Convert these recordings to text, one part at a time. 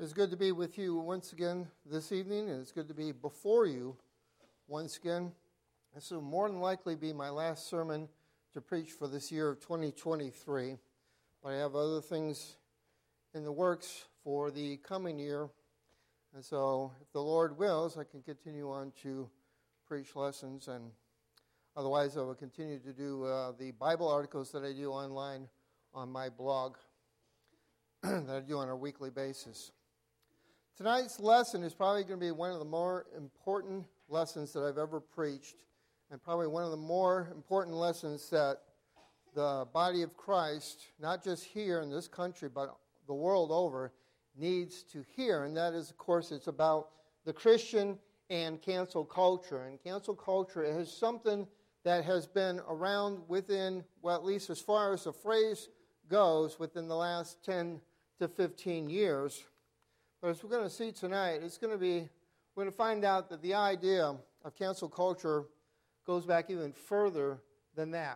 It's good to be with you once again this evening, and it's good to be before you once again. This will more than likely be my last sermon to preach for this year of 2023, but I have other things in the works for the coming year, and so if the Lord wills, I can continue on to preach lessons, and otherwise I will continue to do the Bible articles that I do online on my blog that I do on a weekly basis. Tonight's lesson is probably going to be one of the more important lessons that I've ever preached, and probably one of the more important lessons that the body of Christ, not just here in this country, but the world over, needs to hear. And that is, of course, it's about the Christian and cancel culture. And cancel culture is something that has been around within, well, at least as far as the phrase goes, within the last 10 to 15 years. But as we're going to see tonight, we're going to find out that the idea of cancel culture goes back even further than that.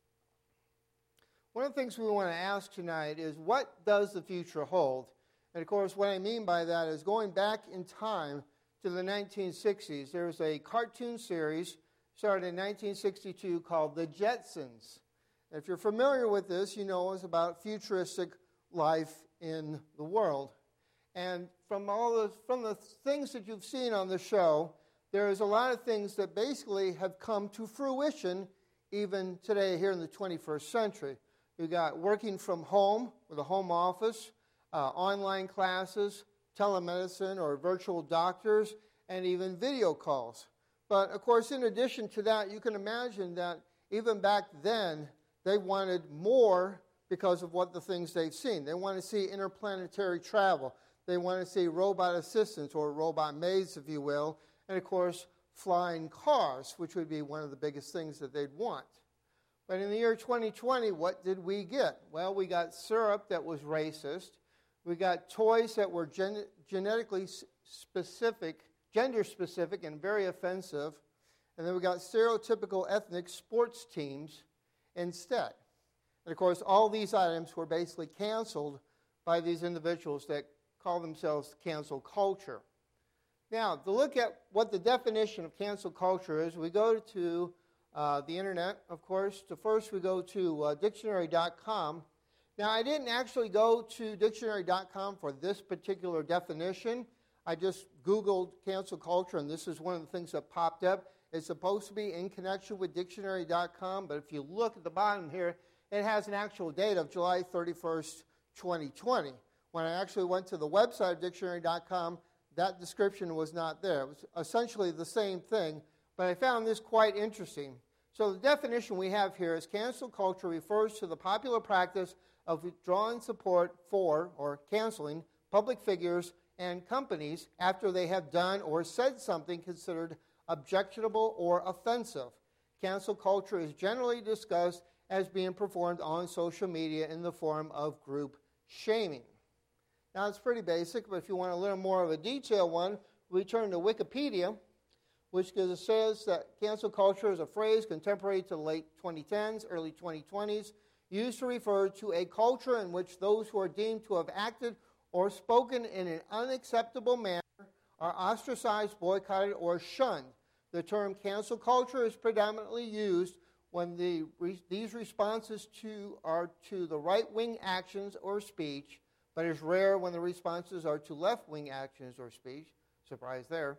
One of the things we want to ask tonight is, what does the future hold? And of course, what I mean by that is going back in time to the 1960s. There was a cartoon series started in 1962 called The Jetsons. And if you're familiar with this, you know it's about futuristic life in the world. And from the things that you've seen on the show, there is a lot of things that basically have come to fruition even today here in the 21st century. You've got working from home with a home office, online classes, telemedicine or virtual doctors, and even video calls. But of course, in addition to that, you can imagine that even back then, they wanted more because of what the things they've seen. They want to see interplanetary travel. They want to see robot assistants, or robot maids, if you will, and of course, flying cars, which would be one of the biggest things that they'd want. But in the year 2020, what did we get? Well, we got syrup that was racist. We got toys that were genetically specific, gender-specific, and very offensive. And then we got stereotypical ethnic sports teams instead. And of course, all these items were basically canceled by these individuals that call themselves cancel culture. Now, to look at what the definition of cancel culture is, we go to the internet, of course. First, we go to dictionary.com. Now, I didn't actually go to dictionary.com for this particular definition. I just Googled cancel culture, and this is one of the things that popped up. It's supposed to be in connection with dictionary.com, but if you look at the bottom here, it has an actual date of July 31st, 2020. When I actually went to the website of dictionary.com, that description was not there. It was essentially the same thing, but I found this quite interesting. So the definition we have here is cancel culture refers to the popular practice of withdrawing support for or canceling public figures and companies after they have done or said something considered objectionable or offensive. Cancel culture is generally discussed as being performed on social media in the form of group shaming. Now, it's pretty basic, but if you want a little more of a detailed one, we turn to Wikipedia, which says that cancel culture is a phrase contemporary to the late 2010s, early 2020s, used to refer to a culture in which those who are deemed to have acted or spoken in an unacceptable manner are ostracized, boycotted, or shunned. The term cancel culture is predominantly used when these responses are to the right-wing actions or speech, but is rare when the responses are to left-wing actions or speech. Surprise there.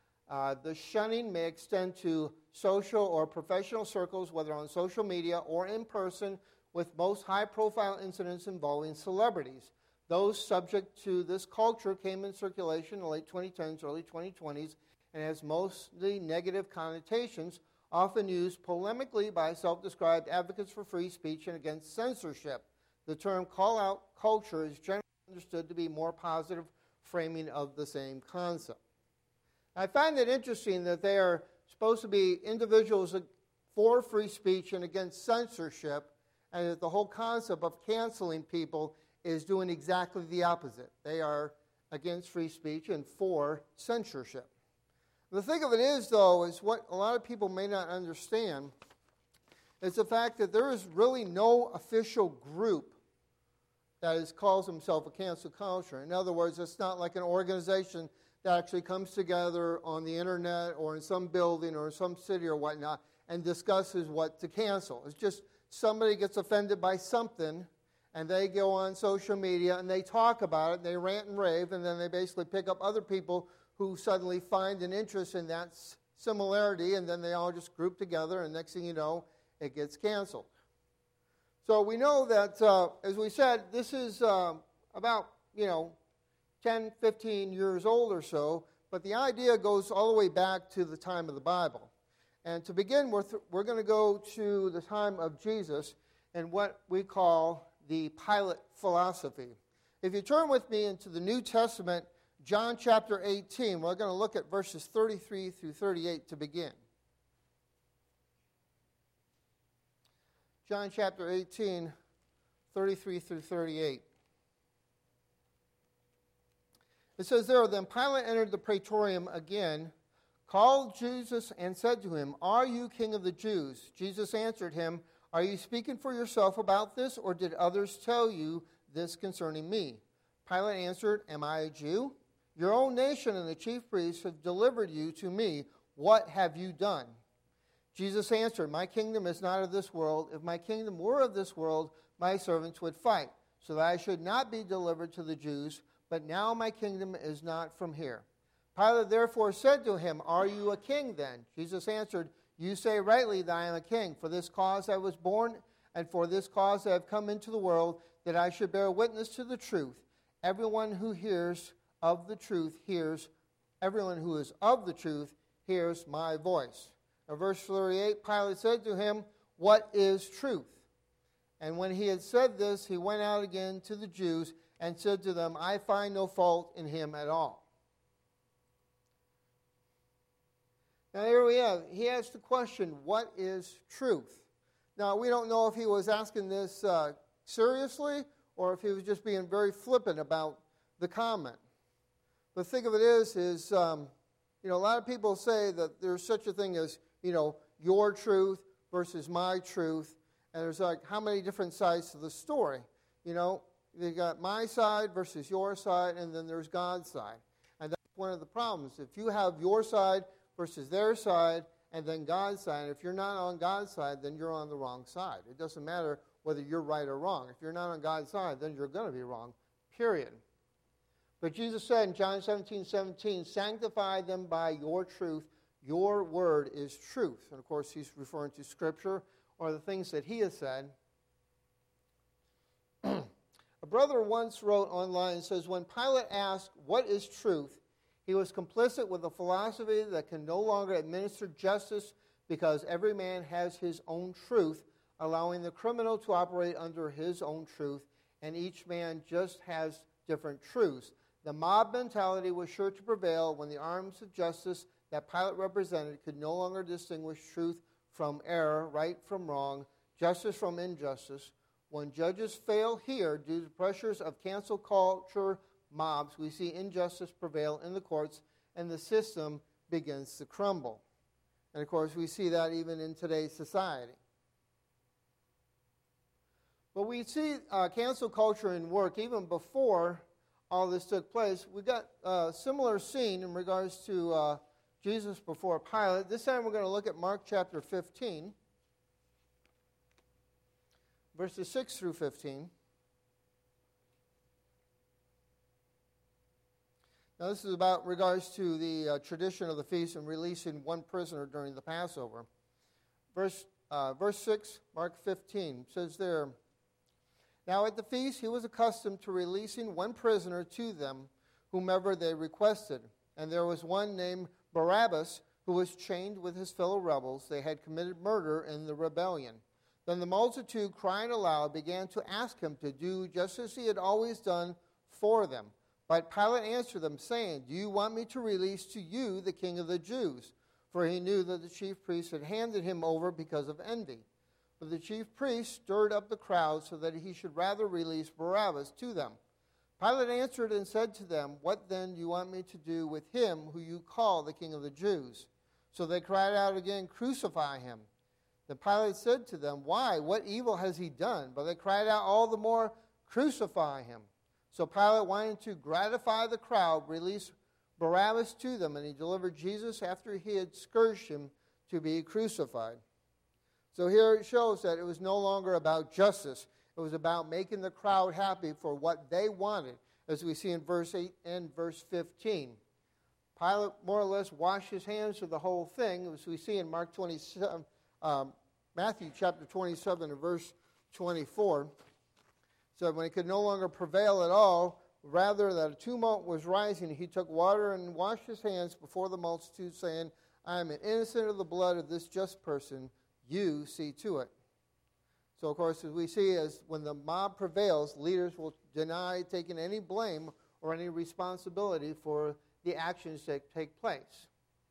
The shunning may extend to social or professional circles, whether on social media or in person, with most high-profile incidents involving celebrities. Those subject to this culture came in circulation in the late 2010s, early 2020s, and has mostly negative connotations, often used polemically by self-described advocates for free speech and against censorship. The term call-out culture is generally understood to be more positive framing of the same concept. I find it interesting that they are supposed to be individuals for free speech and against censorship, and that the whole concept of canceling people is doing exactly the opposite. They are against free speech and for censorship. The thing of it is, though, is what a lot of people may not understand is the fact that there is really no official group calls himself a cancel culture. In other words, it's not like an organization that actually comes together on the internet or in some building or in some city or whatnot and discusses what to cancel. It's just somebody gets offended by something, and they go on social media and they talk about it, and they rant and rave, and then they basically pick up other people who suddenly find an interest in that similarity, and then they all just group together, and next thing you know, it gets canceled. So we know that, as we said, this is about, 10, 15 years old or so, but the idea goes all the way back to the time of the Bible. And to begin with, we're going to go to the time of Jesus and what we call the Pilate philosophy. If you turn with me into the New Testament, John chapter 18, we're going to look at verses 33 through 38 to begin. John chapter 18, 33 through 38. It says there, "Then Pilate entered the praetorium again, called Jesus and said to him, 'Are you king of the Jews?' Jesus answered him, 'Are you speaking for yourself about this, or did others tell you this concerning me?' Pilate answered, 'Am I a Jew? Your own nation and the chief priests have delivered you to me. What have you done?' Jesus answered, 'My kingdom is not of this world. If my kingdom were of this world, my servants would fight, so that I should not be delivered to the Jews. But now my kingdom is not from here.' Pilate therefore said to him, 'Are you a king then?' Jesus answered, 'You say rightly that I am a king. For this cause I was born, and for this cause I have come into the world, that I should bear witness to the truth. Everyone who is of the truth hears my voice.'" Now, verse 38, Pilate said to him, "What is truth?" And when he had said this, he went out again to the Jews and said to them, "I find no fault in him at all." Now here we have, he asked the question, what is truth? Now we don't know if he was asking this seriously or if he was just being very flippant about the comment. The thing of it is a lot of people say that there's such a thing as, your truth versus my truth, and there's like how many different sides to the story. You got my side versus your side, and then there's God's side. And that's one of the problems. If you have your side versus their side, and then God's side, if you're not on God's side, then you're on the wrong side. It doesn't matter whether you're right or wrong. If you're not on God's side, then you're going to be wrong, period. But Jesus said in John 17:17, "Sanctify them by your truth. Your word is truth." And of course, he's referring to Scripture or the things that he has said. A brother once wrote online and says, "When Pilate asked, 'What is truth?' he was complicit with a philosophy that can no longer administer justice because every man has his own truth, allowing the criminal to operate under his own truth, and each man just has different truths. The mob mentality was sure to prevail when the arms of justice that Pilate represented could no longer distinguish truth from error, right from wrong, justice from injustice. When judges fail here due to pressures of cancel culture mobs, we see injustice prevail in the courts, and the system begins to crumble." And of course, we see that even in today's society. But we see cancel culture in work even before all this took place. We got a similar scene in regards to Jesus before Pilate. This time we're going to look at Mark chapter 15, verses 6 through 15. Now this is about regards to the tradition of the feast and releasing one prisoner during the Passover. Verse 6, Mark 15, says there, "Now at the feast he was accustomed to releasing one prisoner to them, whomever they requested. And there was one named Barabbas, who was chained with his fellow rebels. They had committed murder in the rebellion. Then the multitude, crying aloud, began to ask him to do just as he had always done for them. But Pilate answered them, saying, 'Do you want me to release to you the king of the Jews?' For he knew that the chief priests had handed him over because of envy. But the chief priests stirred up the crowd so that he should rather release Barabbas to them. Pilate answered and said to them, 'What then do you want me to do with him who you call the king of the Jews?' So they cried out again, 'Crucify him.' Then Pilate said to them, 'Why? What evil has he done?' But they cried out all the more, "Crucify him." So Pilate, wanting to gratify the crowd, released Barabbas to them, and he delivered Jesus after he had scourged him to be crucified. So here it shows that it was no longer about justice. It was about making the crowd happy for what they wanted, as we see in verse 8 and verse 15. Pilate more or less washed his hands of the whole thing, as we see in Matthew chapter 27 and verse 24. So when he could no longer prevail at all, rather that a tumult was rising, he took water and washed his hands before the multitude, saying, "I am innocent of the blood of this just person. You see to it." So, of course, as we see, as when the mob prevails, leaders will deny taking any blame or any responsibility for the actions that take place.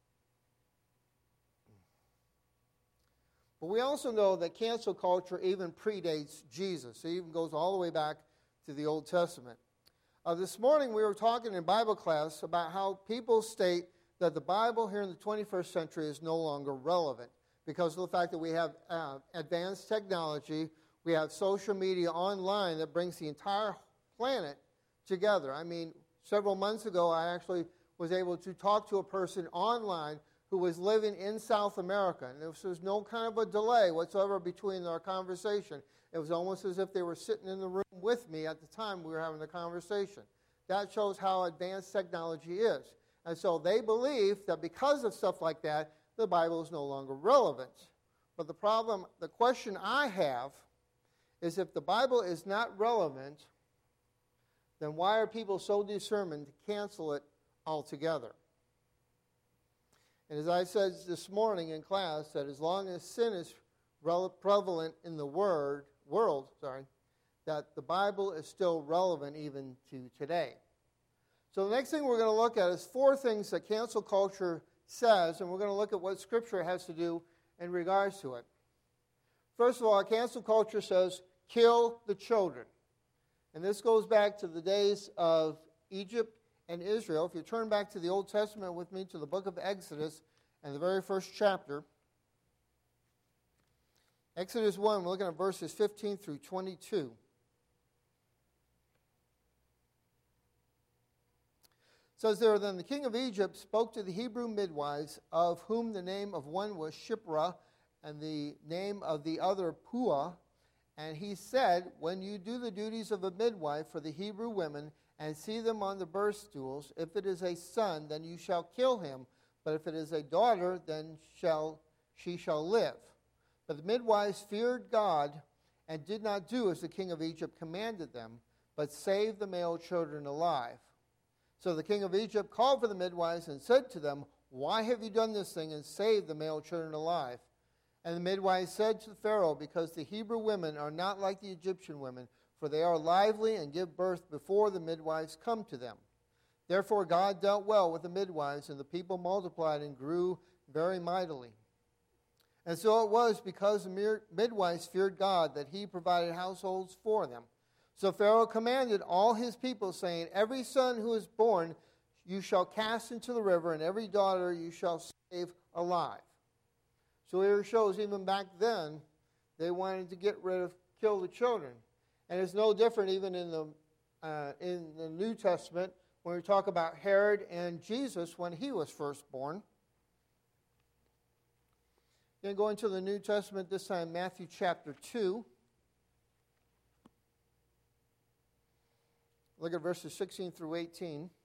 But we also know that cancel culture even predates Jesus. It even goes all the way back to the Old Testament. This morning we were talking in Bible class about how people state that the Bible here in the 21st century is no longer relevant because of the fact that we have advanced technology, we have social media online that brings the entire planet together. I mean, several months ago I actually was able to talk to a person online who was living in South America, and there was no kind of a delay whatsoever between our conversation. It was almost as if they were sitting in the room with me at the time we were having the conversation. That shows how advanced technology is. And so they believe that because of stuff like that, the Bible is no longer relevant. But the question I have is, if the Bible is not relevant, then why are people so determined to cancel it altogether? And as I said this morning in class, that as long as sin is prevalent in the world, that the Bible is still relevant even to today. So the next thing we're going to look at is 4 things that cancel culture says, and we're going to look at what Scripture has to do in regards to it. First of all, cancel culture says, kill the children. And this goes back to the days of Egypt and Israel. If you turn back to the Old Testament with me to the book of Exodus and the very first chapter, Exodus 1, we're looking at verses 15 through 22. It says there, "Then the king of Egypt spoke to the Hebrew midwives, of whom the name of one was Shiphrah, and the name of the other Puah. And he said, when you do the duties of a midwife for the Hebrew women, and see them on the birth stools, if it is a son, then you shall kill him. But if it is a daughter, then she shall live. But the midwives feared God, and did not do as the king of Egypt commanded them, but saved the male children alive. So the king of Egypt called for the midwives and said to them, why have you done this thing and saved the male children alive? And the midwives said to Pharaoh, because the Hebrew women are not like the Egyptian women, for they are lively and give birth before the midwives come to them. Therefore God dealt well with the midwives, and the people multiplied and grew very mightily. And so it was because the midwives feared God that he provided households for them. So Pharaoh commanded all his people, saying, every son who is born you shall cast into the river, and every daughter you shall save alive. So here it shows even back then they wanted to kill the children. And it's no different even in the New Testament when we talk about Herod and Jesus when he was first born. Then going to the New Testament, this time Matthew chapter 2. Look at verses 16 through 18. It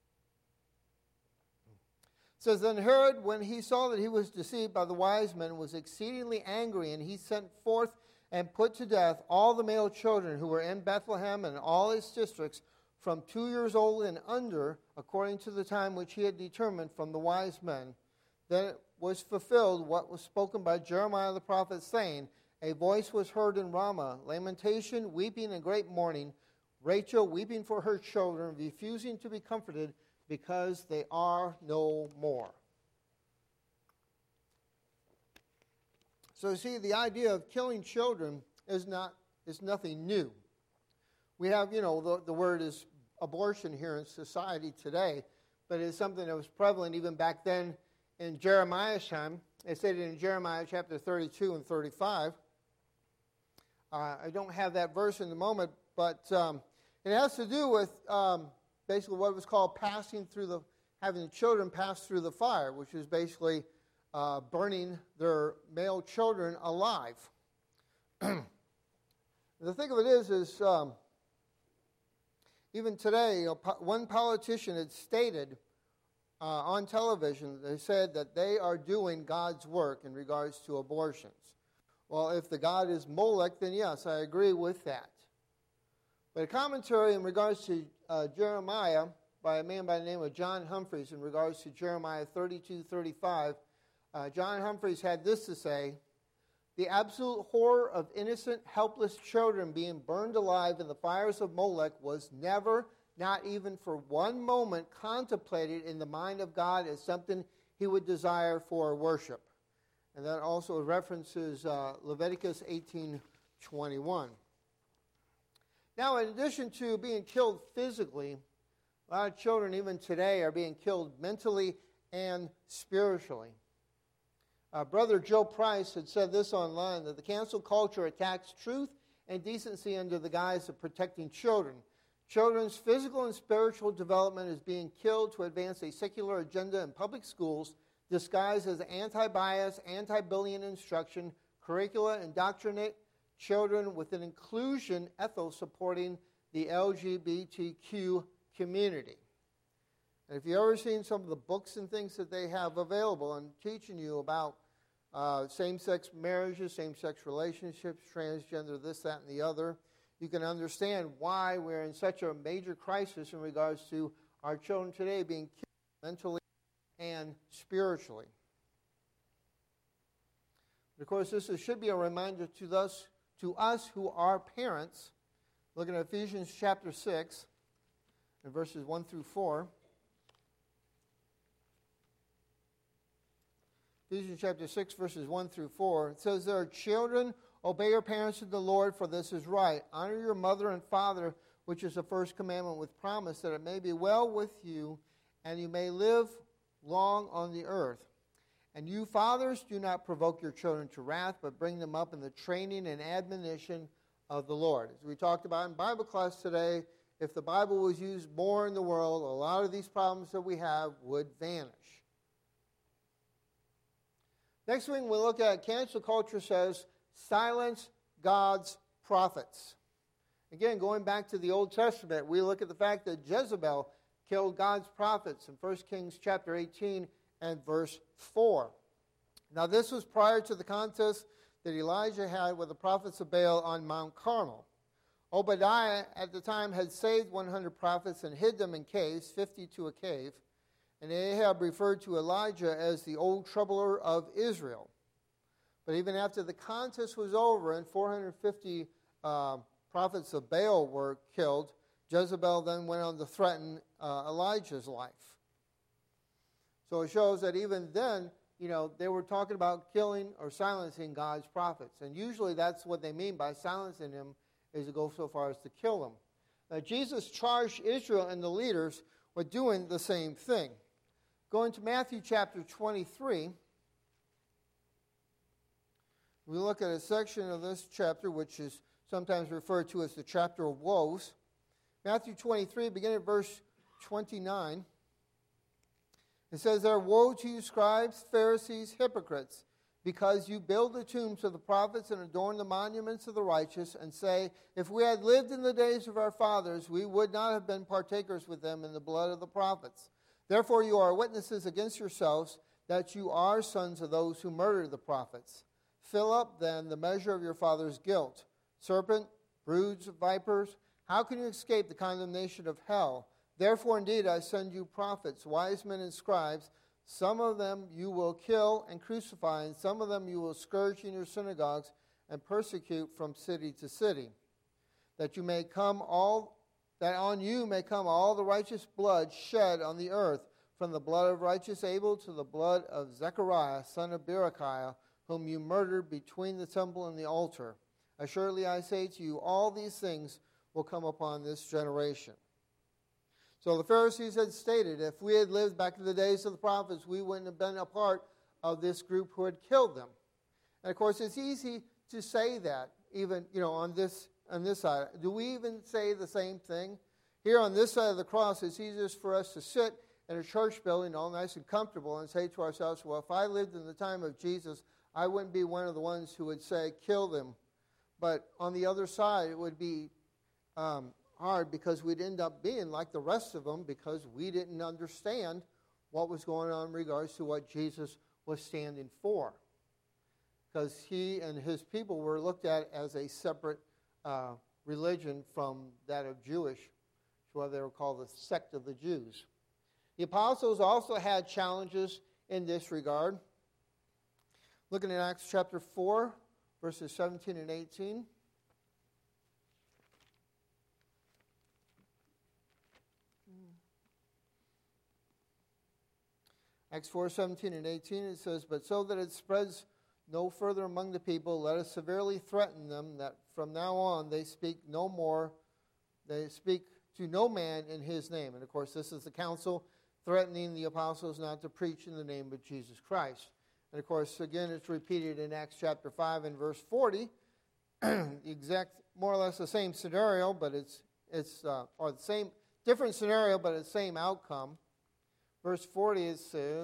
says, then Herod, when he saw that he was deceived by the wise men, was exceedingly angry, and he sent forth and put to death all the male children who were in Bethlehem and all its districts from 2 years old and under, according to the time which he had determined from the wise men. Then it was fulfilled what was spoken by Jeremiah the prophet, saying, a voice was heard in Ramah, lamentation, weeping, and great mourning, Rachel weeping for her children, refusing to be comforted, because they are no more. So you see, the idea of killing children is nothing new. We have, the word is abortion here in society today, but it's something that was prevalent even back then in Jeremiah's time. It said in Jeremiah chapter 32 and 35. I don't have that verse in the moment, but it has to do with basically what was called having the children pass through the fire, which is basically burning their male children alive. The thing of it is even today, one politician had stated on television, they said that they are doing God's work in regards to abortions. Well, if the God is Molech, then yes, I agree with that. But a commentary in regards to Jeremiah by a man by the name of John Humphreys in regards to Jeremiah 32:35, John Humphreys had this to say: "The absolute horror of innocent, helpless children being burned alive in the fires of Molech was never, not even for one moment, contemplated in the mind of God as something he would desire for worship." And that also references Leviticus 18:21. Now, in addition to being killed physically, a lot of children even today are being killed mentally and spiritually. Brother Joe Price had said this online, that the cancel culture attacks truth and decency under the guise of protecting children. Children's physical and spiritual development is being killed to advance a secular agenda in public schools, disguised as anti-bias, anti-bullying instruction, curricula, indoctrinate children with an inclusion ethos supporting the LGBTQ community. And if you've ever seen some of the books and things that they have available and teaching you about same-sex marriages, same-sex relationships, transgender, this, that, and the other, you can understand why we're in such a major crisis in regards to our children today being killed mentally and spiritually. Of course, this should be a reminder to us who are parents. Look at Ephesians chapter 6 and verses 1 through 4. Ephesians chapter 6, verses 1 through 4. It says there, "Children, obey your parents in the Lord, for this is right. Honor your mother and father, which is the first commandment with promise, that it may be well with you, and you may live long on the earth. And you fathers, do not provoke your children to wrath, but bring them up in the training and admonition of the Lord." As we talked about in Bible class today, if the Bible was used more in the world, a lot of these problems that we have would vanish. Next thing we look at, cancel culture says, silence God's prophets. Again, going back to the Old Testament, we look at the fact that Jezebel killed God's prophets in 1 Kings chapter 18 and verse 4. Now, this was prior to the contest that Elijah had with the prophets of Baal on Mount Carmel. Obadiah, at the time, had saved 100 prophets and hid them in caves, 50 to a cave. And Ahab referred to Elijah as the old troubler of Israel. But even after the contest was over and 450 prophets of Baal were killed, Jezebel then went on to threaten Elijah's life. So it shows that even then, they were talking about killing or silencing God's prophets. And usually that's what they mean by silencing him, is to go so far as to kill him. Now, Jesus charged Israel and the leaders with doing the same thing. Going to Matthew chapter 23, we look at a section of this chapter which is sometimes referred to as the chapter of woes. Matthew 23, beginning at verse 29. It says there, "Woe to you, scribes, Pharisees, hypocrites, because you build the tombs of the prophets and adorn the monuments of the righteous, and say, if we had lived in the days of our fathers, we would not have been partakers with them in the blood of the prophets. Therefore you are witnesses against yourselves that you are sons of those who murdered the prophets. Fill up, then, the measure of your father's guilt. Serpent, broods of vipers, how can you escape the condemnation of hell? Therefore, indeed, I send you prophets, wise men and scribes. Some of them you will kill and crucify, and some of them you will scourge in your synagogues and persecute from city to city, that on you may come all the righteous blood shed on the earth, from the blood of righteous Abel to the blood of Zechariah, son of Berechiah, whom you murdered between the temple and the altar. Assuredly I say to you, all these things will come upon this generation." So the Pharisees had stated, if we had lived back in the days of the prophets, we wouldn't have been a part of this group who had killed them. And of course, it's easy to say that, even on this on this side, do we even say the same thing? Here on this side of the cross, it's easiest for us to sit in a church building all nice and comfortable and say to ourselves, well, if I lived in the time of Jesus, I wouldn't be one of the ones who would say, kill them. But on the other side, it would be hard because we'd end up being like the rest of them because we didn't understand what was going on in regards to what Jesus was standing for. Because he and his people were looked at as a separate religion from that of Jewish. That's why they were called the sect of the Jews. The apostles also had challenges in this regard. Looking at Acts chapter 4, verses 17 and 18. Acts 4, 17 and 18, it says, but so that it spreads no further among the people, let us severely threaten them that from now on they speak to no man in his name. And of course, this is the council threatening the apostles not to preach in the name of Jesus Christ. And of course, again, it's repeated in Acts chapter 5 and verse 40. The exact, more or less the same scenario, but it's or the same, different scenario, but it's the same outcome. Verse 40, it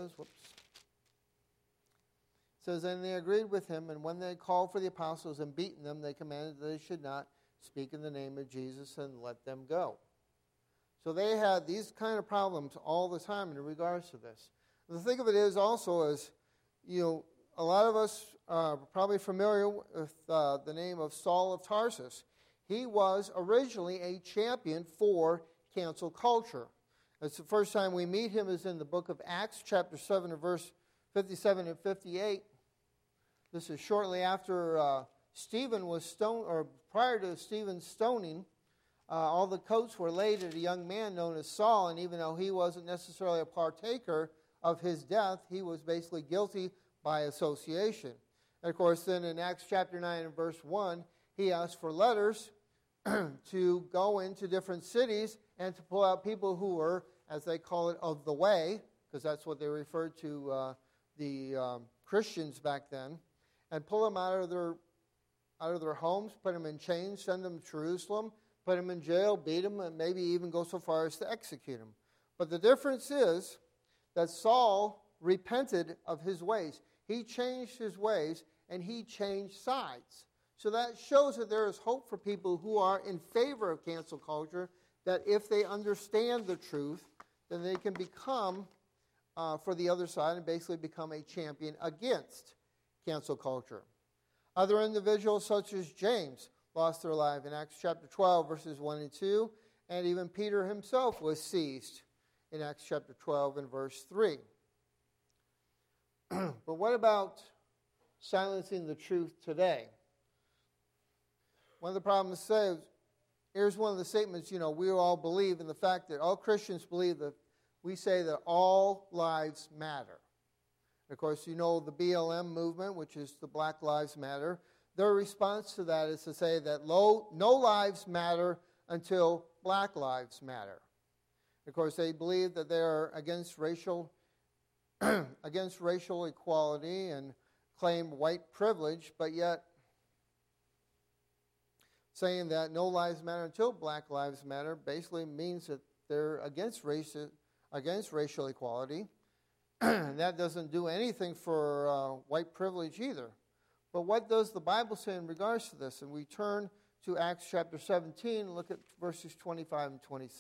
says, and they agreed with him, and when they called for the apostles and beaten them, they commanded that they should not speak in the name of Jesus and let them go. So they had these kind of problems all the time in regards to this. The thing of it is also is, a lot of us are probably familiar with the name of Saul of Tarsus. He was originally a champion for cancel culture. It's the first time we meet him is in the book of Acts, chapter 7, and verse 57 and 58. This is shortly after Stephen was stoned, or prior to Stephen's stoning. All the coats were laid at a young man known as Saul, and even though he wasn't necessarily a partaker of his death, he was basically guilty by association. And of course, then in Acts chapter 9 and verse 1, he asked for letters to go into different cities and to pull out people who were, as they call it, of the way, because that's what they referred to the Christians back then, and pull them out of their homes, put them in chains, send them to Jerusalem, put them in jail, beat them, and maybe even go so far as to execute them. But the difference is that Saul repented of his ways. He changed his ways, and he changed sides. So that shows that there is hope for people who are in favor of cancel culture, that if they understand the truth, then they can become for the other side and basically become a champion against cancel culture. Other individuals such as James lost their life in Acts chapter 12, verses 1 and 2, and even Peter himself was seized in Acts chapter 12 and verse 3. But what about silencing the truth today? One of the problems is, here's one of the statements, we all believe in the fact that all Christians believe that we say that all lives matter. Of course, the BLM movement, which is the Black Lives Matter, their response to that is to say that no lives matter until black lives matter. Of course, they believe that they are against racial equality and claim white privilege, but yet saying that no lives matter until black lives matter basically means that they're against racial equality. That doesn't do anything for white privilege either. But what does the Bible say in regards to this? And we turn to Acts chapter 17 and look at verses 25 and 26.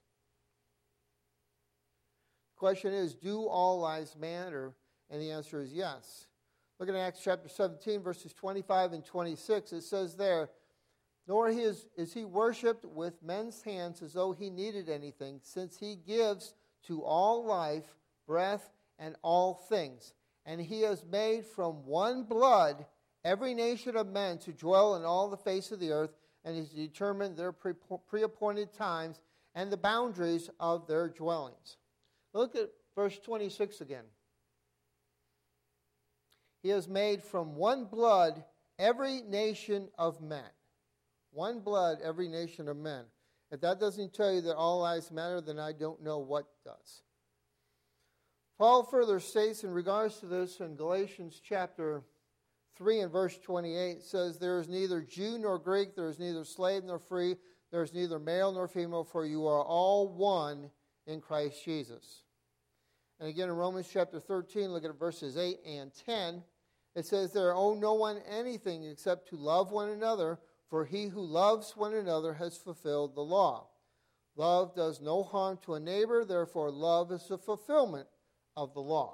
The question is, do all lives matter? And the answer is yes. Look at Acts chapter 17, verses 25 and 26. It says there, nor is he worshipped with men's hands as though he needed anything, since he gives to all life, breath, and all things. And he has made from one blood every nation of men to dwell in all the face of the earth, and has determined their pre-appointed times and the boundaries of their dwellings. Look at verse 26 again. He has made from one blood every nation of men. One blood, every nation of men. If that doesn't tell you that all lives matter, then I don't know what does. Paul further states in regards to this in Galatians chapter 3 and verse 28 says, there is neither Jew nor Greek, there is neither slave nor free, there is neither male nor female, for you are all one in Christ Jesus. And again in Romans chapter 13, look at verses 8 and 10. It says, there owe no one anything except to love one another, for he who loves one another has fulfilled the law. Love does no harm to a neighbor, therefore love is the fulfillment of the law.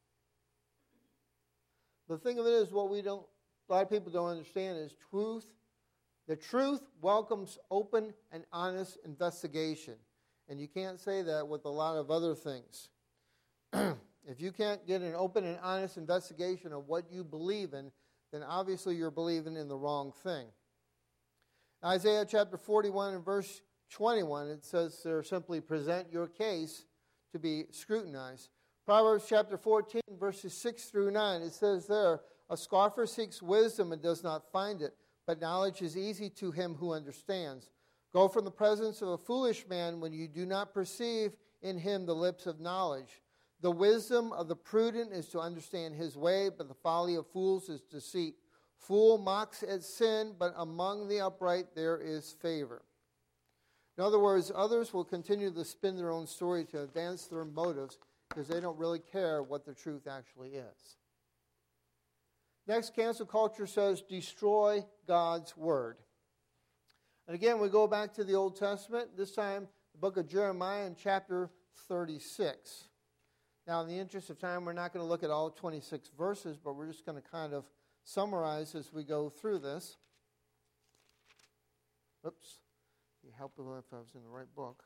The thing of it is, a lot of people don't understand is truth. The truth welcomes open and honest investigation. And you can't say that with a lot of other things. If you can't get an open and honest investigation of what you believe in, then obviously you're believing in the wrong thing. Isaiah chapter 41 and verse 21, it says there, simply present your case to be scrutinized. Proverbs chapter 14, verses 6 through 9, it says there, a scoffer seeks wisdom and does not find it, but knowledge is easy to him who understands. Go from the presence of a foolish man when you do not perceive in him the lips of knowledge. The wisdom of the prudent is to understand his way, but the folly of fools is deceit. Fool mocks at sin, but among the upright there is favor. In other words, others will continue to spin their own story to advance their motives because they don't really care what the truth actually is. Next, cancel culture says, destroy God's word. And again, we go back to the Old Testament, this time the book of Jeremiah in chapter 36. Now, in the interest of time, we're not going to look at all 26 verses, but we're just going to kind of summarize as we go through this. Oops. It'd be helpful if I was in the right book.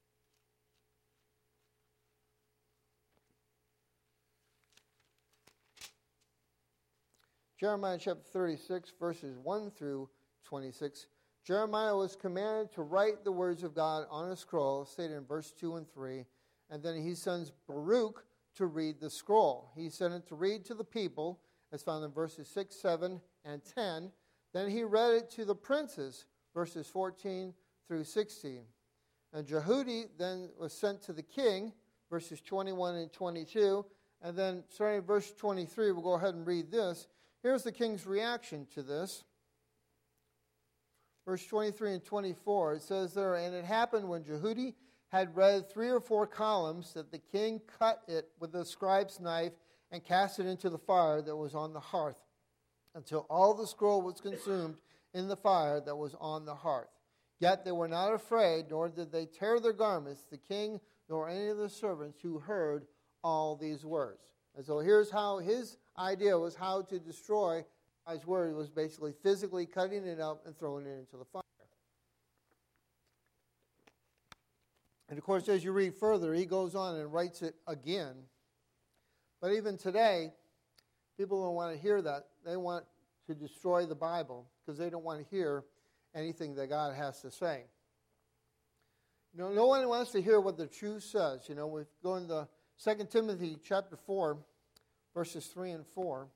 Jeremiah chapter 36, verses 1 through 26. Jeremiah was commanded to write the words of God on a scroll, stated in verse 2 and 3. And then he sends Baruch to read the scroll. He sent it to read to the people, as found in verses 6, 7, and 10. Then he read it to the princes, verses 14 through 16. And Jehudi then was sent to the king, verses 21 and 22. And then, starting at verse 23, we'll go ahead and read this. Here's the king's reaction to this. Verse 23 and 24, it says there, and it happened when Jehudi had read 3 or 4 columns that the king cut it with the scribe's knife and cast it into the fire that was on the hearth, until all the scroll was consumed in the fire that was on the hearth. Yet they were not afraid, nor did they tear their garments, the king nor any of the servants who heard all these words. And so here's how his idea was how to destroy God's word. It was basically physically cutting it up and throwing it into the fire. And of course, as you read further, he goes on and writes it again. But even today, people don't want to hear that. They want to destroy the Bible because they don't want to hear anything that God has to say. You know, no one wants to hear what the truth says. You know, we go into 2 Timothy chapter 4, verses 3 and 4.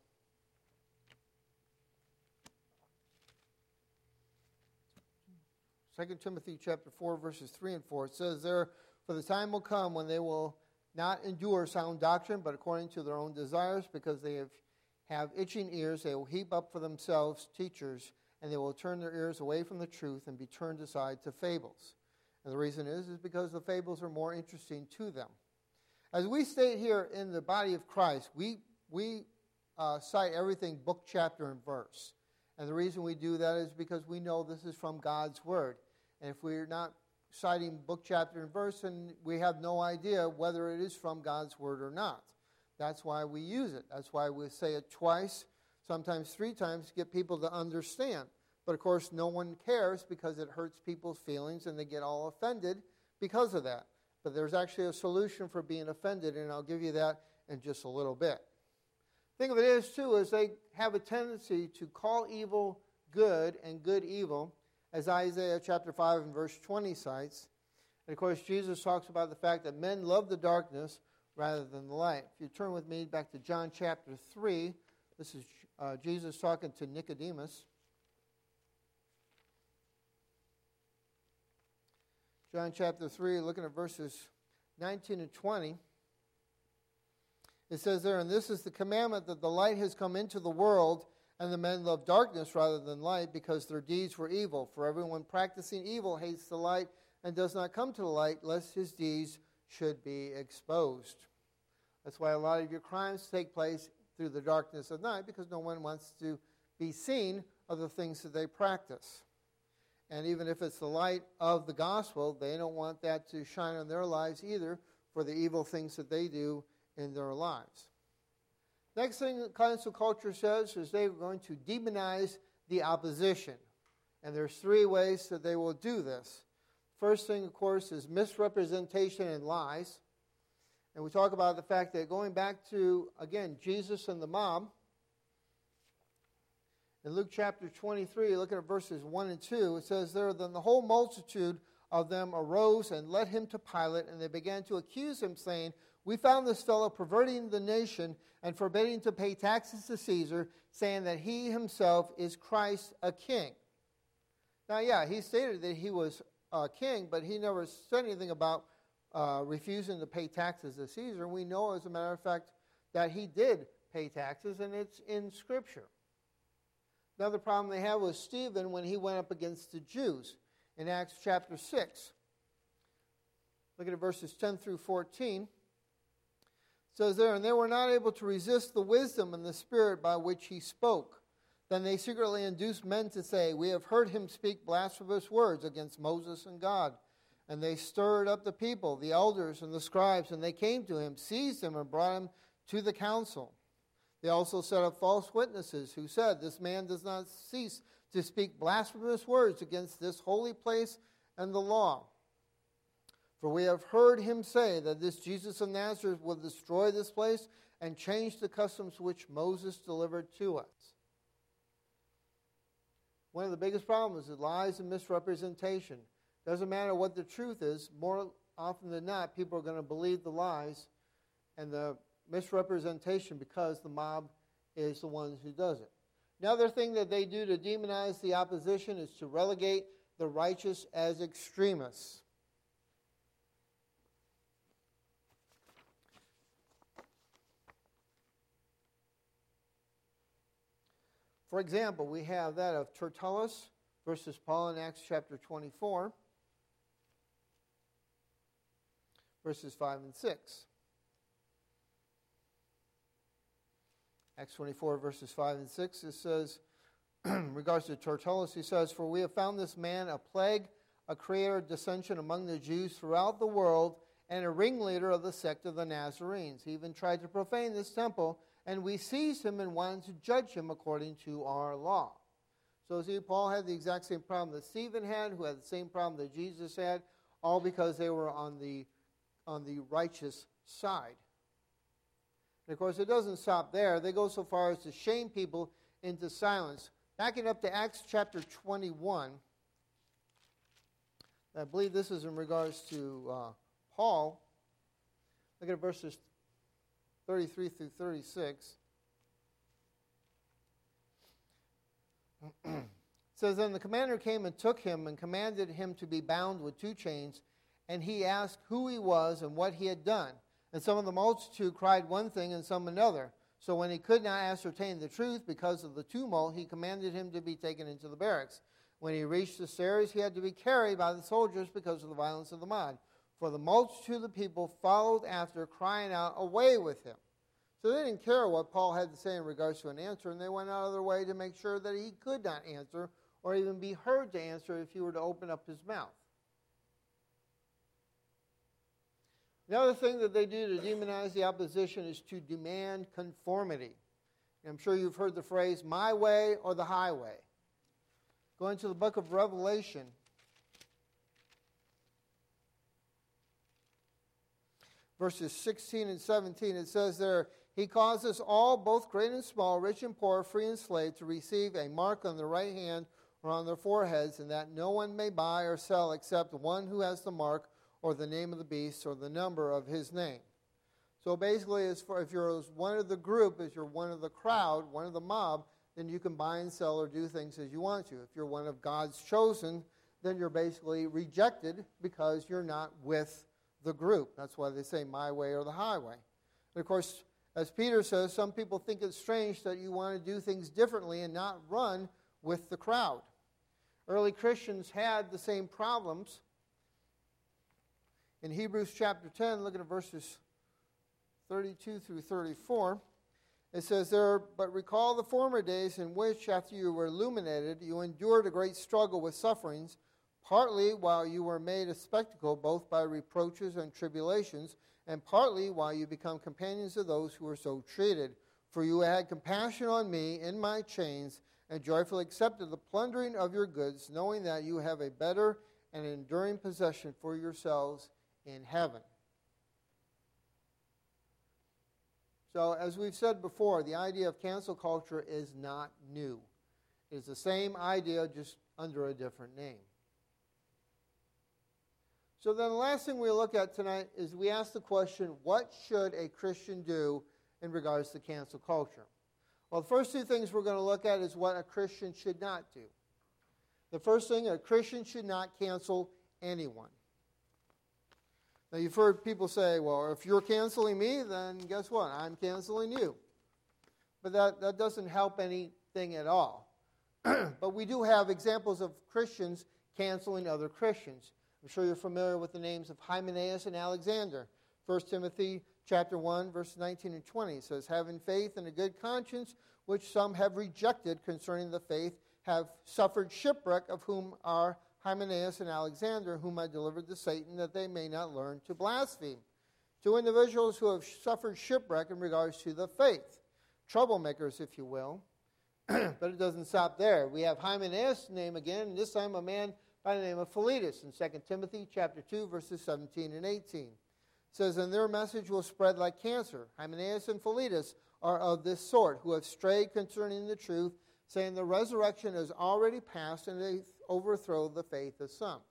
2 Timothy chapter 4, verses 3 and 4. It says there, for the time will come when they will not endure sound doctrine, but according to their own desires, because they have itching ears, they will heap up for themselves teachers, and they will turn their ears away from the truth and be turned aside to fables. And the reason is because the fables are more interesting to them. As we state here in the body of Christ, we cite everything book, chapter, and verse. And the reason we do that is because we know this is from God's Word. And if we're not citing book, chapter, and verse, then we have no idea whether it is from God's Word or not. That's why we use it. That's why we say it twice, sometimes 3 times, to get people to understand. But of course, no one cares because it hurts people's feelings and they get all offended because of that. But there's actually a solution for being offended, and I'll give you that in just a little bit. The thing of it is, too, is they have a tendency to call evil good and good evil, as Isaiah chapter 5 and verse 20 cites. And of course, Jesus talks about the fact that men love the darkness rather than the light. If you turn with me back to John chapter 3, this is Jesus talking to Nicodemus. John chapter 3, looking at verses 19 and 20. It says there, and this is the commandment that the light has come into the world, And the men loved darkness rather than light because their deeds were evil. For everyone practicing evil hates the light and does not come to the light, lest his deeds should be exposed. That's why a lot of your crimes take place through the darkness of night, because no one wants to be seen of the things that they practice. And even if it's the light of the gospel, they don't want that to shine on their lives either for the evil things that they do in their lives. Next thing that cancel culture says is they're going to demonize the opposition. And there's three ways that they will do this. First thing, of course, is misrepresentation and lies. And we talk about the fact that going back to, again, Jesus and the mob, in Luke chapter 23, looking at verses 1 and 2, it says there, then the whole multitude of them arose and led him to Pilate, and they began to accuse him, saying, we found this fellow perverting the nation and forbidding to pay taxes to Caesar, saying that he himself is Christ, a king. Now, yeah, he stated that he was a king, but he never said anything about refusing to pay taxes to Caesar. We know, as a matter of fact, that he did pay taxes, and it's in Scripture. Another problem they had was Stephen when he went up against the Jews in Acts chapter 6. Look at verses 10 through 14. It says there, and they were not able to resist the wisdom and the spirit by which he spoke. Then they secretly induced men to say, we have heard him speak blasphemous words against Moses and God. And they stirred up the people, the elders and the scribes, and they came to him, seized him, and brought him to the council. They also set up false witnesses who said, this man does not cease to speak blasphemous words against this holy place and the law. For we have heard him say that this Jesus of Nazareth will destroy this place and change the customs which Moses delivered to us. One of the biggest problems is lies and misrepresentation. Doesn't matter what the truth is, more often than not, people are going to believe the lies and the misrepresentation because the mob is the one who does it. Another thing that they do to demonize the opposition is to relegate the righteous as extremists. For example, we have that of Tertullus versus Paul in Acts chapter 24, verses 5 and 6. Acts 24, verses 5 and 6, it says, in regards to Tertullus, he says, for we have found this man a plague, a creator of dissension among the Jews throughout the world, and a ringleader of the sect of the Nazarenes. He even tried to profane this temple, and we seized him and wanted to judge him according to our law. So see, Paul had the exact same problem that Stephen had, who had the same problem that Jesus had, all because they were on the righteous side. And of course, it doesn't stop there. They go so far as to shame people into silence. Backing up to Acts chapter 21, I believe this is in regards to Paul. Look at verses 33 through 36. It says, then the commander came and took him and commanded him to be bound with 2 chains. And he asked who he was and what he had done. And some of the multitude cried one thing and some another. So when he could not ascertain the truth because of the tumult, he commanded him to be taken into the barracks. When he reached the stairs, he had to be carried by the soldiers because of the violence of the mob. For the multitude of the people followed after, crying out, away with him. So they didn't care what Paul had to say in regards to an answer, and they went out of their way to make sure that he could not answer or even be heard to answer if he were to open up his mouth. Another thing that they do to demonize the opposition is to demand conformity. And I'm sure you've heard the phrase, my way or the highway. Going to the book of Revelation, verses 16 and 17, it says there, he causes all, both great and small, rich and poor, free and slave, to receive a mark on their right hand or on their foreheads, and that no one may buy or sell except one who has the mark or the name of the beast or the number of his name. So basically, if you're one of the group, if you're one of the crowd, one of the mob, then you can buy and sell or do things as you want to. If you're one of God's chosen, then you're basically rejected because you're not with the group. That's why they say my way or the highway. And of course, As Peter says, some people think it's strange that you want to do things differently and not run with the crowd. Early Christians had the same problems. In Hebrews chapter 10, look at verses 32 through 34. It says there, "But recall the former days in which, after you were illuminated, you endured a great struggle with sufferings, partly while you were made a spectacle both by reproaches and tribulations, and partly while you become companions of those who were so treated. For you had compassion on me in my chains, and joyfully accepted the plundering of your goods, knowing that you have a better and enduring possession for yourselves in heaven." So, as we've said before, the idea of cancel culture is not new. It is the same idea, just under a different name. So then the last thing we look at tonight is we ask the question, what should a Christian do in regards to cancel culture? Well, the first two things we're going to look at is what a Christian should not do. The first thing, a Christian should not cancel anyone. Now, you've heard people say, well, if you're canceling me, then guess what? I'm canceling you. But that doesn't help anything at all. But we do have examples of Christians canceling other Christians. I'm sure you're familiar with the names of Hymenaeus and Alexander. 1 Timothy chapter 1, verse 19 and 20 says, "Having faith and a good conscience, which some have rejected concerning the faith, have suffered shipwreck, of whom are Hymenaeus and Alexander, whom I delivered to Satan, that they may not learn to blaspheme." Two individuals who have suffered shipwreck in regards to the faith. Troublemakers, if you will. But it doesn't stop there. We have Hymenaeus' name again, and this time a man by the name of Philetus in 2 Timothy chapter 2, verses 17 and 18. It says, "And their message will spread like cancer. Hymenaeus and Philetus are of this sort, who have strayed concerning the truth, saying the resurrection has already passed, and they overthrow the faith of some."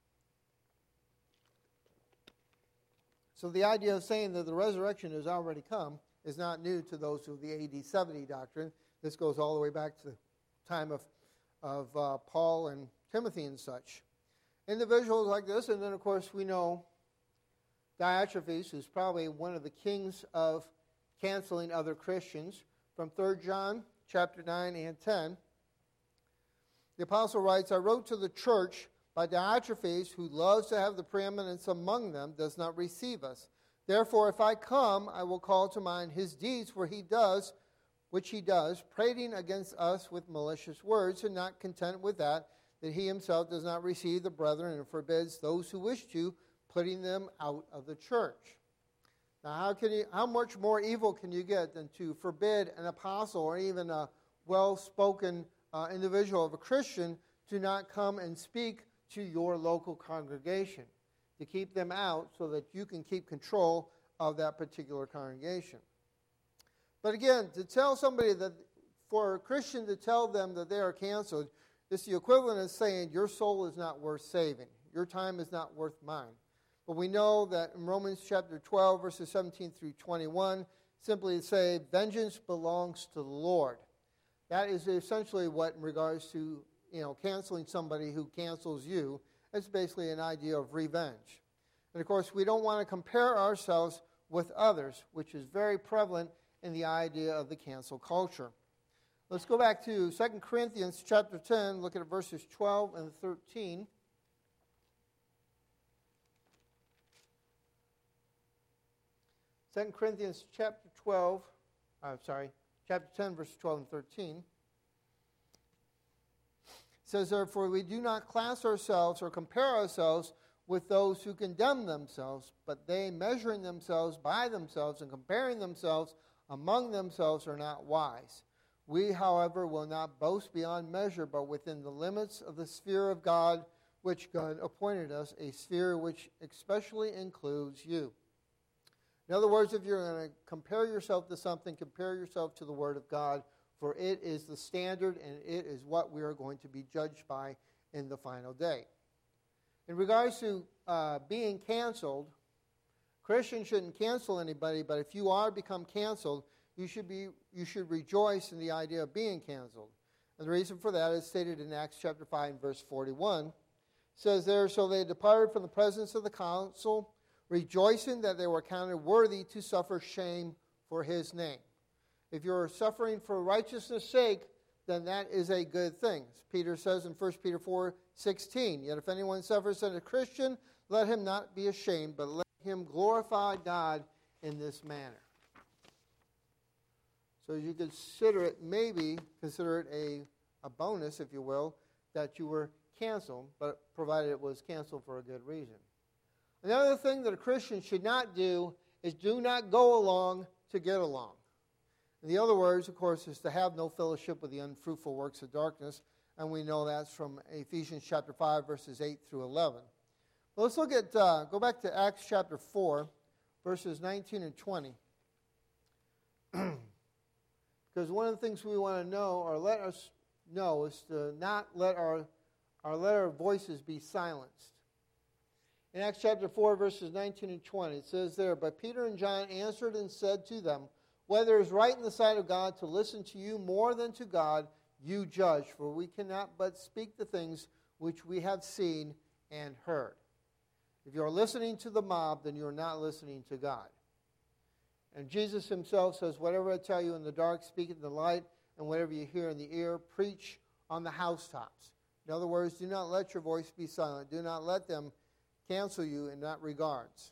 So the idea of saying that the resurrection has already come is not new to those of the AD 70 doctrine. This goes all the way back to the time of Paul and Timothy and such. Individuals like this, and then of course we know Diotrephes, who's probably one of the kings of canceling other Christians. From 3 John chapter 9 and 10, the apostle writes, "I wrote to the church, but Diotrephes, who loves to have the preeminence among them, does not receive us. Therefore, if I come, I will call to mind his deeds, which he does, prating against us with malicious words, and not content with that he himself does not receive the brethren and forbids those who wish to, putting them out of the church." Now, how much more evil can you get than to forbid an apostle or even a well-spoken individual of a Christian to not come and speak to your local congregation, to keep them out so that you can keep control of that particular congregation? But again, to tell somebody that, for a Christian to tell them that they are canceled, it's the equivalent of saying your soul is not worth saving. Your time is not worth mine. But we know that in Romans chapter 12, verses 17 through 21, simply say, vengeance belongs to the Lord. That is essentially what, in regards to canceling somebody who cancels you, it's basically an idea of revenge. And of course, we don't want to compare ourselves with others, which is very prevalent in the idea of the cancel culture. Let's go back to 2 Corinthians chapter 10, look at verses 12 and 13. Second Corinthians chapter 10, verses 12 and 13. It says, "Therefore we do not class ourselves or compare ourselves with those who condemn themselves, but they, measuring themselves by themselves and comparing themselves among themselves, are not wise. We, however, will not boast beyond measure, but within the limits of the sphere of God, which God appointed us, a sphere which especially includes you." In other words, if you're going to compare yourself to something, compare yourself to the Word of God, for it is the standard and it is what we are going to be judged by in the final day. In regards to being canceled, Christians shouldn't cancel anybody, but if you are become canceled, you should rejoice in the idea of being canceled. And the reason for that is stated in Acts chapter 5 and verse 41. It says there, "So they departed from the presence of the council, rejoicing that they were counted worthy to suffer shame for his name. If you're suffering for righteousness' sake, then that is a good thing. As Peter says in 1 Peter 4:16, yet if anyone suffers as a Christian, let him not be ashamed, but let him glorify God in this manner. So you consider it, maybe consider it a bonus, if you will, that you were canceled, but provided it was canceled for a good reason. Another thing that a Christian should not do is do not go along to get along. In the other words, of course, is to have no fellowship with the unfruitful works of darkness, and we know that's from Ephesians chapter 5, verses 8 through 11. Well, let's look at, go back to Acts chapter 4, verses 19 and 20. Because one of the things we want to know, or let us know, is to not let our voices be silenced. In Acts chapter 4, verses 19 and 20, it says there, but Peter and John answered and said to them, whether it is right in the sight of God to listen to you more than to God, you judge, for we cannot but speak the things which we have seen and heard. If you are listening to the mob, then you are not listening to God. And Jesus himself says, whatever I tell you in the dark, speak in the light, and whatever you hear in the ear, preach on the housetops. In other words, do not let your voice be silent. Do not let them cancel you in that regards.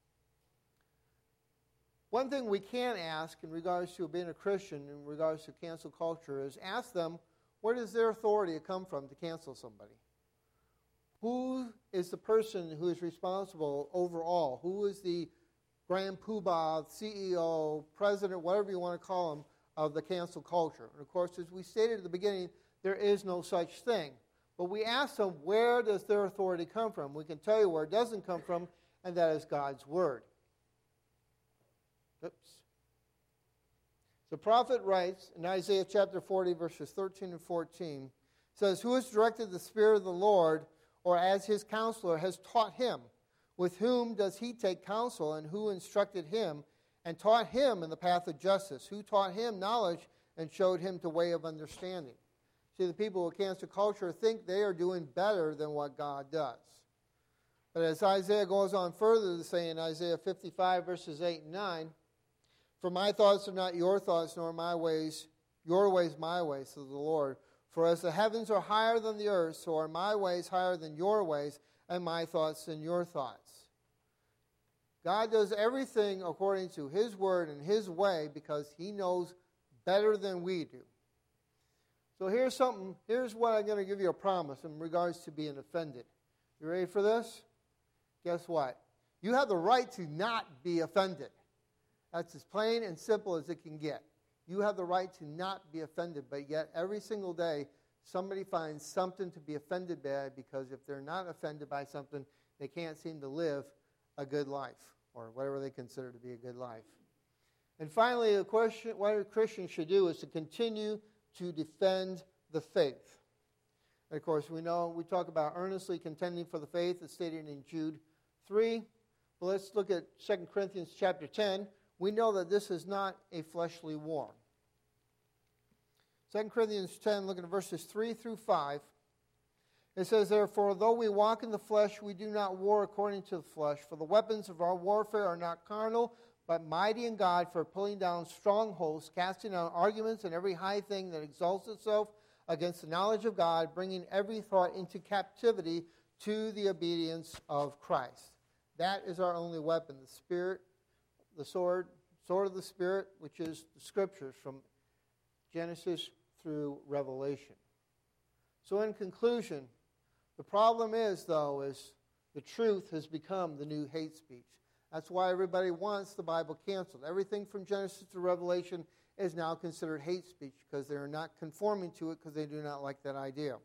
One thing we can ask in regards to being a Christian, in regards to cancel culture, is ask them, where does their authority come from to cancel somebody? Who is the person who is responsible overall? Who is the grand poobah, CEO, president, whatever you want to call them, of the cancel culture? And of course, as we stated at the beginning, there is no such thing. But we ask them, where does their authority come from? We can tell you where it doesn't come from, and that is God's Word. Oops. The prophet writes in Isaiah chapter 40, verses 13 and 14, says, who has directed the Spirit of the Lord, or as his counselor has taught him? With whom does he take counsel, and who instructed him, and taught him in the path of justice? Who taught him knowledge, and showed him the way of understanding? See, the people of cancel culture think they are doing better than what God does. But as Isaiah goes on further to say in Isaiah 55, verses 8 and 9, for my thoughts are not your thoughts, nor my ways, your ways my ways, says the Lord. For as the heavens are higher than the earth, so are my ways higher than your ways, and my thoughts than your thoughts. God does everything according to his word and his way because he knows better than we do. So here's what I'm going to give you a promise in regards to being offended. You ready for this? Guess what? You have the right to not be offended. That's as plain and simple as it can get. You have the right to not be offended, but yet every single day somebody finds something to be offended by, because if they're not offended by something, they can't seem to live a good life, or whatever they consider to be a good life. And finally, the question, what a Christian should do is to continue to defend the faith. And of course, we talk about earnestly contending for the faith. It's stated in Jude 3. Well, let's look at 2 Corinthians chapter 10. We know that this is not a fleshly war. 2 Corinthians 10, looking at verses 3 through 5. It says, therefore, though we walk in the flesh, we do not war according to the flesh. For the weapons of our warfare are not carnal, but mighty in God for pulling down strongholds, casting down arguments and every high thing that exalts itself against the knowledge of God, bringing every thought into captivity to the obedience of Christ. That is our only weapon, the Spirit, the sword of the Spirit, which is the Scriptures from Genesis through Revelation. So in conclusion, the problem is the truth has become the new hate speech. That's why everybody wants the Bible canceled. Everything from Genesis to Revelation is now considered hate speech because they are not conforming to it because they do not like that idea.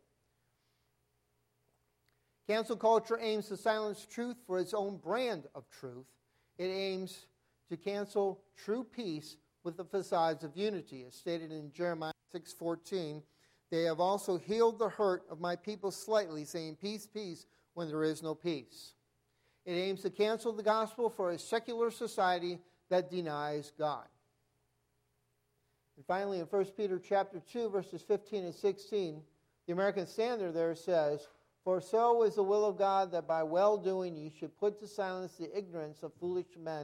Cancel culture aims to silence truth for its own brand of truth. It aims to cancel true peace with the facades of unity. As stated in Jeremiah 6:14, they have also healed the hurt of my people slightly, saying, peace, peace, when there is no peace. It aims to cancel the gospel for a secular society that denies God. And finally, in 1 Peter chapter 2, verses 15 and 16, the American Standard there says, for so is the will of God that by well-doing you should put to silence the ignorance of foolish men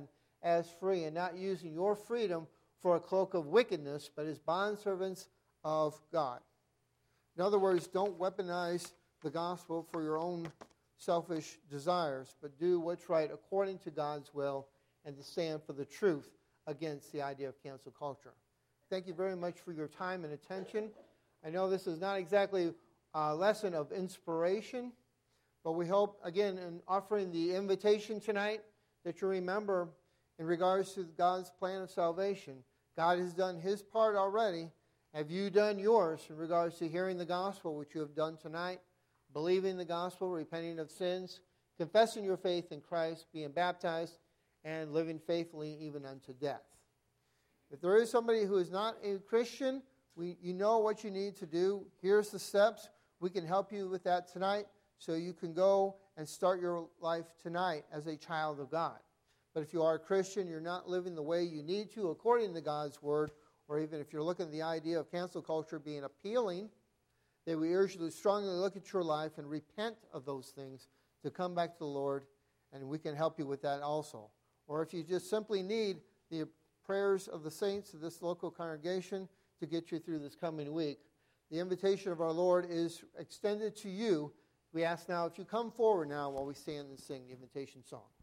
as free, and not using your freedom for a cloak of wickedness, but as bondservants of God. In other words, don't weaponize the gospel for your own selfish desires, but do what's right according to God's will and to stand for the truth against the idea of cancel culture. Thank you very much for your time and attention. I know this is not exactly a lesson of inspiration, but we hope, again, in offering the invitation tonight, that you remember in regards to God's plan of salvation. God has done His part already. Have you done yours in regards to hearing the gospel, which you have done tonight, believing the gospel, repenting of sins, confessing your faith in Christ, being baptized, and living faithfully even unto death? If there is somebody who is not a Christian, you know what you need to do. Here's the steps. We can help you with that tonight, so you can go and start your life tonight as a child of God. But if you are a Christian, you're not living the way you need to according to God's Word, or even if you're looking at the idea of cancel culture being appealing, then we urge you to strongly look at your life and repent of those things, to come back to the Lord, and we can help you with that also. Or if you just simply need the prayers of the saints of this local congregation to get you through this coming week, the invitation of our Lord is extended to you. We ask now if you come forward now while we stand and sing the invitation song.